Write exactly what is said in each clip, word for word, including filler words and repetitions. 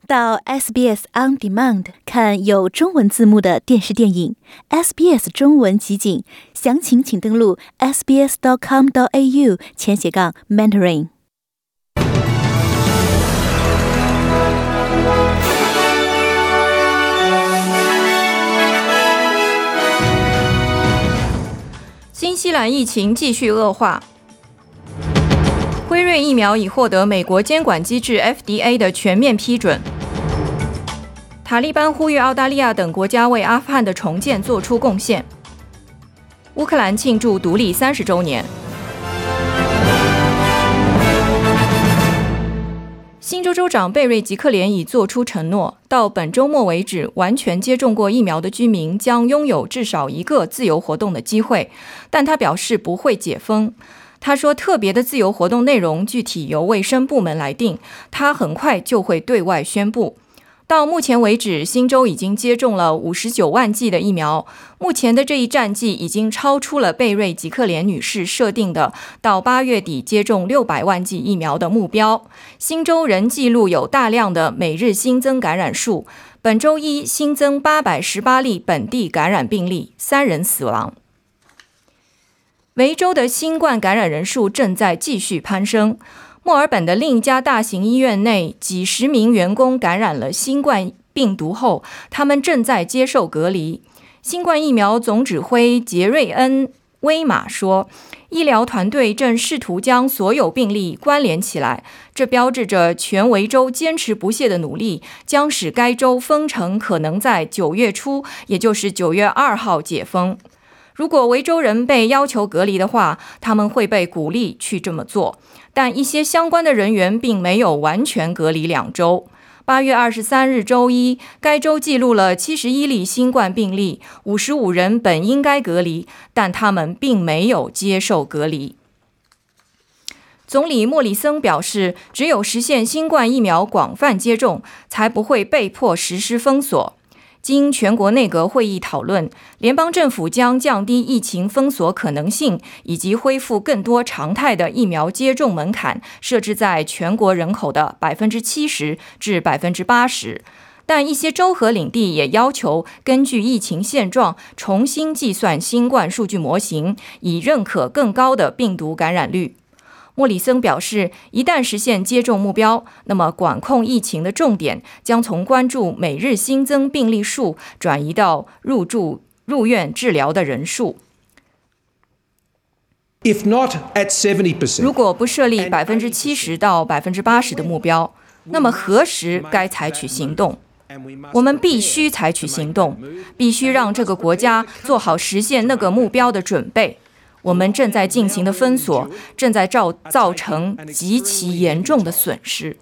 到 S B S On Demand 看有中文字幕的电视电影 S B S 中文集锦，详情请登录 s b s dot com dot a u 前斜杠 mentoring。 新西兰疫情继续恶化，辉瑞疫苗已获得美国监管机制 F D A 的全面批准。塔利班呼吁澳大利亚等国家为阿富汗的重建做出贡献。乌克兰庆祝独立三十周年。新州州长贝瑞吉克连已作出承诺，到本周末为止，完全接种过疫苗的居民将拥有至少一个自由活动的机会，但他表示不会解封。他说，特别的自由活动内容具体由卫生部门来定，他很快就会对外宣布。到目前为止，新州已经接种了五十九万剂的疫苗。目前的这一战绩已经超出了贝瑞吉克连女士设定的到八月底接种六百万剂疫苗的目标。新州仍记录有大量的每日新增感染数，本周一新增八百十八例本地感染病例，三人死亡。维州的新冠感染人数正在继续攀升。墨尔本的另一家大型医院内，几十名员工感染了新冠病毒后，他们正在接受隔离。新冠疫苗总指挥杰瑞恩·威马说，医疗团队正试图将所有病例关联起来，这标志着全维州坚持不懈的努力将使该州封城可能在九月初，也就是九月二号解封。如果维州人被要求隔离的话，他们会被鼓励去这么做，但一些相关的人员并没有完全隔离两周。八月二十三日周一，该州记录了七十一例新冠病例，五十五人本应该隔离，但他们并没有接受隔离。总理莫里森表示，只有实现新冠疫苗广泛接种，才不会被迫实施封锁。经全国内阁会议讨论，联邦政府将降低疫情封锁可能性，以及恢复更多常态的疫苗接种门槛，设置在全国人口的 百分之七十 至 百分之八十。但一些州和领地也要求根据疫情现状重新计算新冠数据模型，以认可更高的病毒感染率。莫里森表示，一旦实现接种目标，那么管控疫情的重点将从关注每日新增病例数转移到入住入院治疗的人数。 If not at seventy percent， 如果不设立 百分之七十 到 百分之八十 的目标，那么何时该采取行动？我们必须采取行动，必须让这个国家做好实现那个目标的准备。我们正在进行的封锁正在造造成极其严重的损失。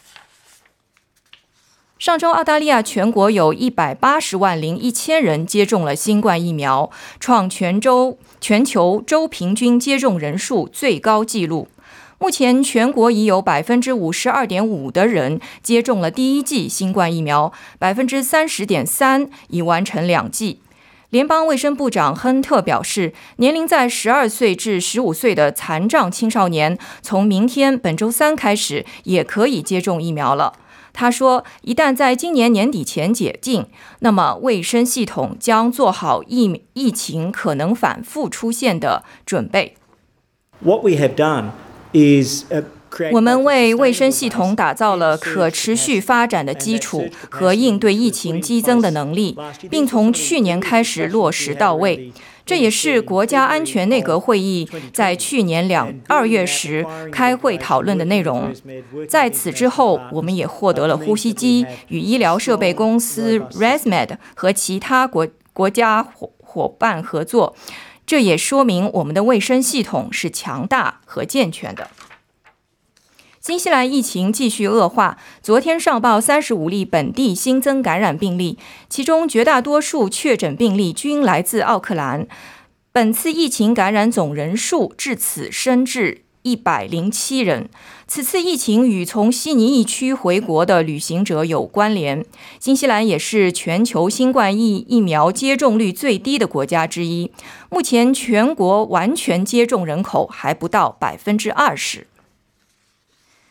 上周，澳大利亚全国有一百八十万零一千人接种了新冠疫苗，创全州全球州平均接种人数最高纪录。目前，全国已有 百分之五十二点五 的人接种了第一剂新冠疫苗， 百分之三十点三 已完成两剂。联邦卫生部长亨特表示，年龄在十二岁至十五岁的残障青少年从明天本周三开始也可以接种疫苗了。他说，一旦在今年年底前解禁，那么卫生系统将做好 疫, 疫情可能反复出现的准备。 What we have done is uh 我们为卫生系统打造了可持续发展的基础和应对疫情激增的能力，并从去年开始落实到位。这也是国家安全内阁会议在去年两二月时开会讨论的内容。在此之后，我们也获得了呼吸机与医疗设备公司 ResMed 和其他国国家伙伴合作，这也说明我们的卫生系统是强大和健全的。新西兰疫情继续恶化，昨天上报三十五例本地新增感染病例，其中绝大多数确诊病例均来自奥克兰。本次疫情感染总人数至此升至一百零七人。此次疫情与从悉尼疫区回国的旅行者有关联。新西兰也是全球新冠疫疫苗接种率最低的国家之一，目前全国完全接种人口还不到 百分之二十。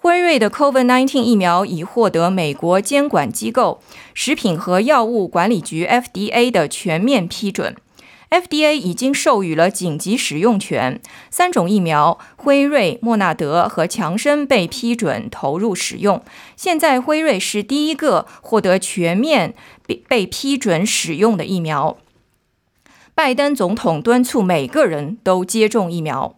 辉瑞的 COVID 十九 疫苗已获得美国监管机构食品和药物管理局 F D A 的全面批准。F D A 已经授予了紧急使用权，三种疫苗辉瑞、莫纳德和强生被批准投入使用。现在辉瑞是第一个获得全面被批准使用的疫苗。拜登总统敦促每个人都接种疫苗。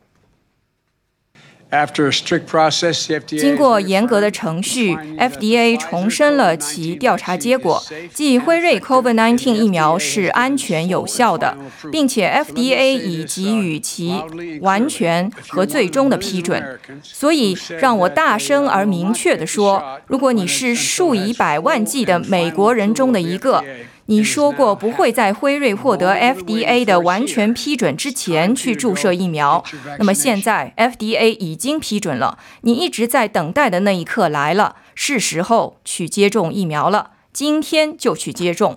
经过严格的程序 ，F D A 重申了其调查结果，即辉瑞 COVID 十九 疫苗是安全有效的，并且 F D A 已给予其完全和最终的批准。所以，让我大声而明确地说，如果你是数以百万计的美国人中的一个，你说过不会在辉瑞获得 F D A 的完全批准之前去注射疫苗，那么现在 F D A 已经批准了，你一直在等待的那一刻来了，是时候去接种疫苗了，今天就去接种。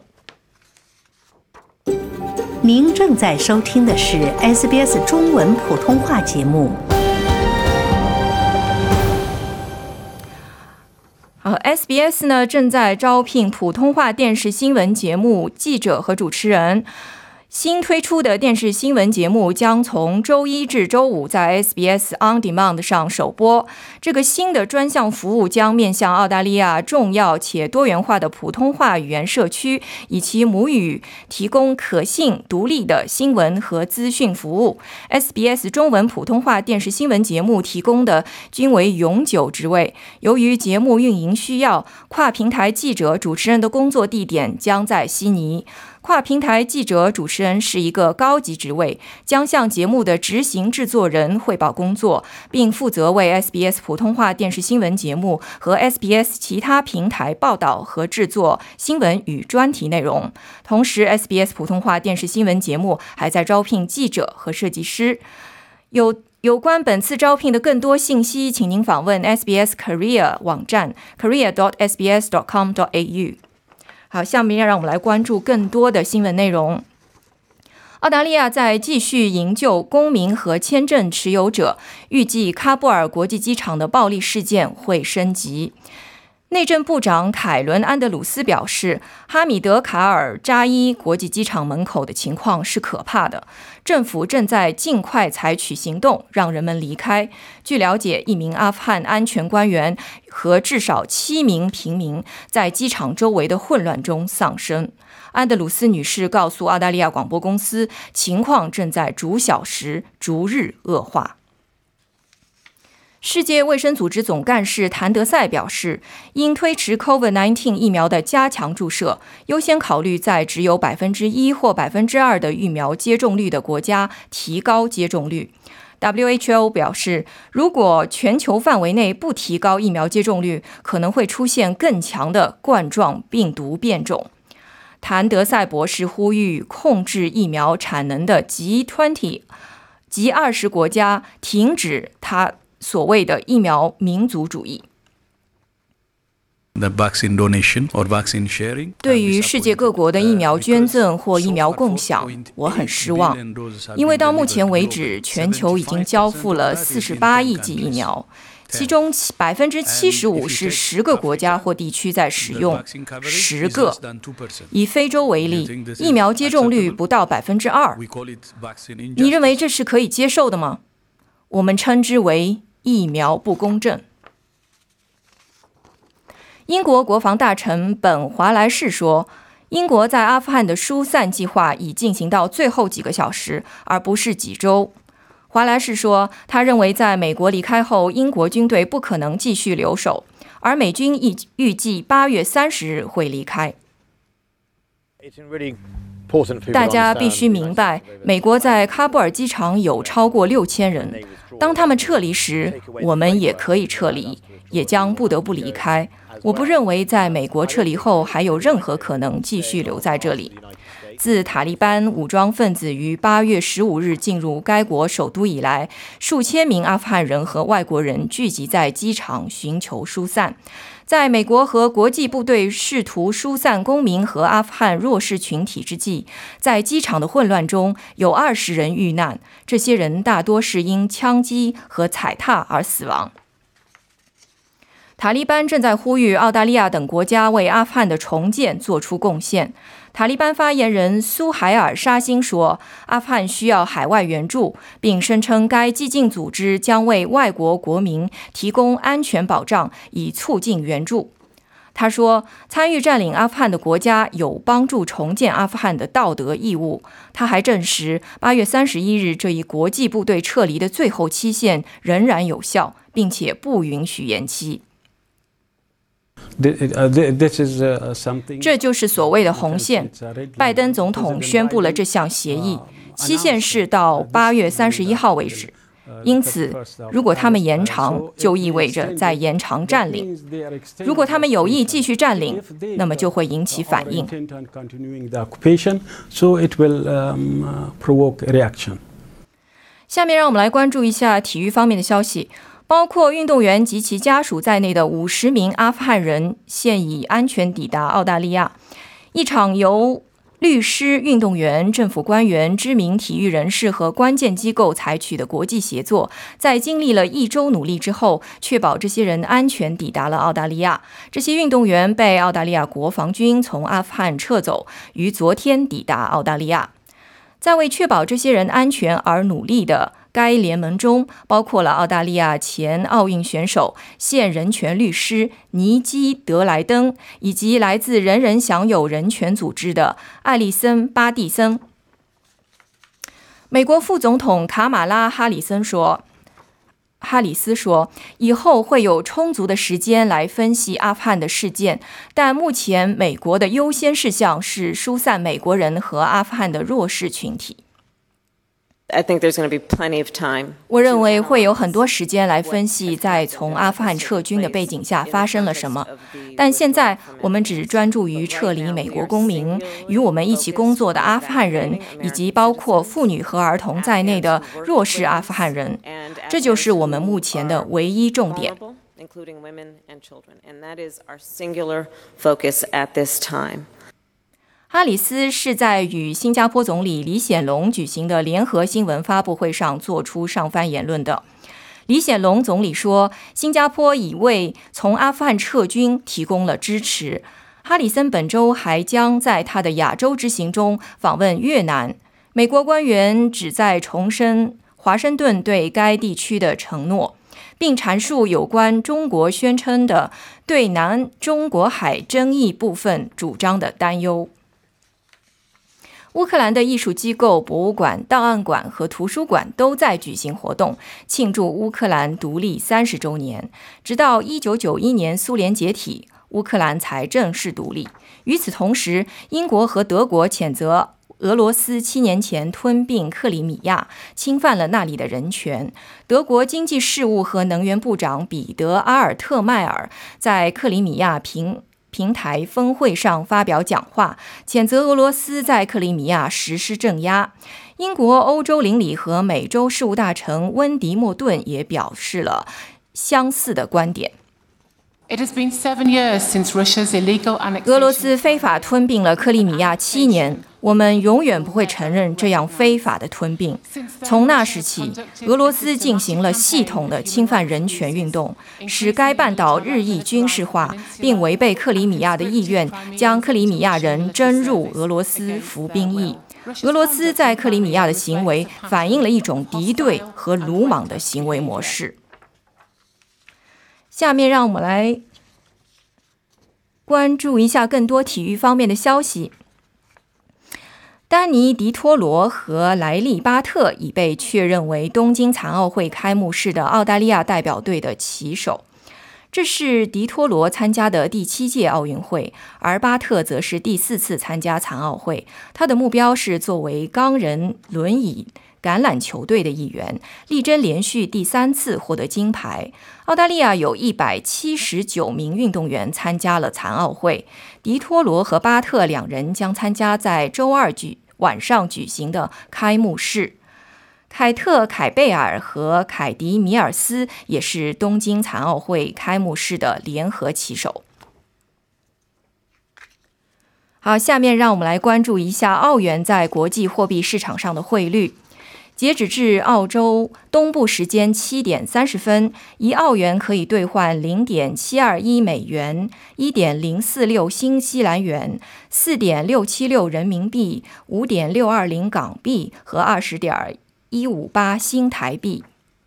您正在收听的是 S B S 中文普通话节目。 呃 ，S B S 呢正在招聘普通话电视新闻节目记者和主持人。新推出的电视新闻节目将从周一至周五在 S B S On Demand 上首播。这个新的专项服务将面向澳大利亚重要且多元化的普通话语言社区以其母语提供可信、独立的新闻和资讯服务。S B S 中文普通话电视新闻节目提供的均为永久职位。由于节目运营需要，跨平台记者、主持人的工作地点将在悉尼。跨平台记者主持人是一个高级职位，将向节目的执行制作人汇报工作，并负责为 S B S 普通话电视新闻节目和 S B S 其他平台报道和制作新闻与专题内容。同时 S B S 普通话电视新闻节目还在招聘记者和设计师。有有关本次招聘的更多信息，请您访问 S B S Career 网站 career dot s b s dot com dot a u。好，下面让我们来关注更多的新闻内容。澳大利亚在继续营救公民和签证持有者，预计喀布尔国际机场的暴力事件会升级。内政部长凯伦·安德鲁斯表示，哈米德卡尔扎伊国际机场门口的情况是可怕的，政府正在尽快采取行动，让人们离开。据了解，一名阿富汗安全官员和至少七名平民在机场周围的混乱中丧生。安德鲁斯女士告诉澳大利亚广播公司，情况正在逐小时、逐日恶化。世界卫生组织总干事谭德赛表示，应推迟 COVID 十九 疫苗的加强注射，优先考虑在只有 百分之一 或 百分之二 的疫苗接种率的国家提高接种率。W H O 表示，如果全球范围内不提高疫苗接种率，可能会出现更强的冠状病毒变种。谭德赛博士呼吁控制疫苗产能的 G 二十 G 二十国家停止他所谓的疫苗民族主义。对于世界各国的疫苗捐赠或疫苗共享，我很失望，因为到目前为止，全球已经交付了四十八亿剂疫苗，其中 百分之七十五 是十个国家或地区在使用，十个。以非洲为例，疫苗接种率不到 百分之二。你认为这是可以接受的吗？我们称之为疫苗不公正。英国国防大臣本华莱士说，英国在阿富汗的疏散计划已进行到最后几个小时，而不是几周。华莱士说，他认为在美国离开后，英国军队不可能继续留守，而美军预计八月三十日会离开。大家必须明白，美国在喀布尔机场有超过六千人，当他们撤离时，我们也可以撤离，也将不得不离开。我不认为在美国撤离后还有任何可能继续留在这里。自塔利班武装分子于八月十五日进入该国首都以来，数千名阿富汗人和外国人聚集在机场寻求疏散。在美国和国际部队试图疏散公民和阿富汗弱势群体之际，在机场的混乱中有二十人遇难，这些人大多是因枪击和踩踏而死亡。 塔利班正在呼吁澳大利亚等国家为阿富汗的重建做出贡献。塔利班发言人苏海尔·沙辛说，阿富汗需要海外援助，并声称该激进组织将为外国国民提供安全保障，以促进援助。他说，参与占领阿富汗的国家有帮助重建阿富汗的道德义务。他还证实，八月三十一日这一国际部队撤离的最后期限仍然有效，并且不允许延期。这就是所谓的红线。拜登总统宣布了这项协议，期限是到八月三十一号为止。因此，如果他们延长，就意味着在延长占领；如果他们有意继续占领，那么就会引起反应。下面让我们来关注一下体育方面的消息。包括运动员及其家属在内的五十名阿富汗人现已安全抵达澳大利亚。一场由律师、运动员、政府官员、知名体育人士和关键机构采取的国际协作，在经历了一周努力之后，确保这些人安全抵达了澳大利亚。这些运动员被澳大利亚国防军从阿富汗撤走，于昨天抵达澳大利亚。在为确保这些人安全而努力的该联盟中，包括了澳大利亚前奥运选手、现人权律师尼基·德莱登，以及来自人人享有人权组织的艾利森·巴蒂森。美国副总统卡马拉·哈里森说哈里斯说，以后会有充足的时间来分析阿富汗的事件，但目前美国的优先事项是疏散美国人和阿富汗的弱势群体。 I think there's going to be plenty of time. 我认为会有很多时间来分析在从阿富汗撤军的背景下发生了什么，但现在我们只专注于撤离美国公民、与我们一起工作的阿富汗人，以及包括妇女和儿童在内的弱势阿富汗人。这就是我们目前的唯一重点。 Including women and children, and that is our singular focus at this time. 哈里斯是在与新加坡总理李显龙举行的联合新闻发布会上做出上番言论的。李显龙总理说，新加坡已为从阿富汗撤军提供了支持。哈里森本周还将在他的亚洲之行中访问越南。美国官员旨在重申华盛顿对该地区的承诺，并阐述有关中国宣称的对南中国海争议部分主张的担忧。乌克兰的艺术机构、博物馆、档案馆和图书馆都在举行活动，庆祝乌克兰独立三十周年。直到一九九一年苏联解体，乌克兰才正式独立。与此同时，英国和德国谴责俄罗斯七年前吞并克里米亚，侵犯了那里的人权。德国经济事务和能源部长彼得·阿尔特迈尔在克里米亚平平台峰会上发表讲话，谴责俄罗斯在克里米亚实施镇压。英国欧洲邻理和美洲事务大臣温迪莫顿也表示了相似的观点。俄罗斯非法吞并了克里米亚七年，我们永远不会承认这样非法的吞并。从那时起，俄罗斯进行了系统的侵犯人权运动，使该半岛日益军事化，并违背克里米亚的意愿，将克里米亚人征入俄罗斯服兵役。俄罗斯在克里米亚的行为反映了一种敌对和鲁莽的行为模式。下面让我们来关注一下更多体育方面的消息。丹尼·迪托罗和莱利·巴特已被确认为东京残奥会开幕式的澳大利亚代表队的旗手。这是迪托罗参加的第七届奥运会，而巴特则是第四次参加残奥会。他的目标是作为钢人轮椅橄榄球队的一员，力争连续第三次获得金牌。澳大利亚有一百七十九名运动员参加了残奥会，迪托罗和巴特两人将参加在周二举晚上举行的开幕式。凯特·凯贝尔和凯迪·米尔斯也是东京残奥会开幕式的联合旗手。好，下面让我们来关注一下澳元在国际货币市场上的汇率。 截止至澳洲东部时间七点三十分，一澳元可以兑换零点七二一美元、一点零四六新西兰元、四点六七六人民币、五点六二零港币和二十点一五八新台币。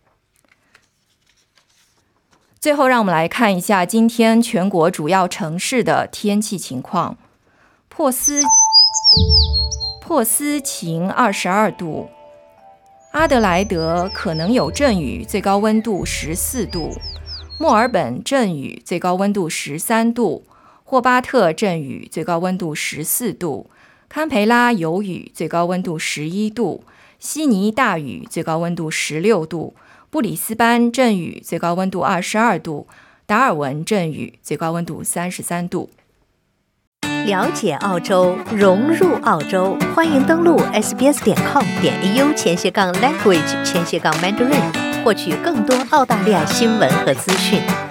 最后，让我们来看一下今天全国主要城市的天气情况。珀斯珀斯晴二十二度。阿德莱德可能有阵雨，最高温度十四度；墨尔本阵雨，最高温度十三度；霍巴特阵雨，最高温度十四度；堪培拉有雨，最高温度十一度；悉尼大雨，最高温度十六度；布里斯班阵雨，最高温度二十二度；达尔文阵雨，最高温度三十三度。 了解澳洲，融入澳洲，欢迎登录 s b s 点 com 点 a u 前斜杠 language 前斜杠 mandarin， 获取更多澳大利亚新闻和资讯。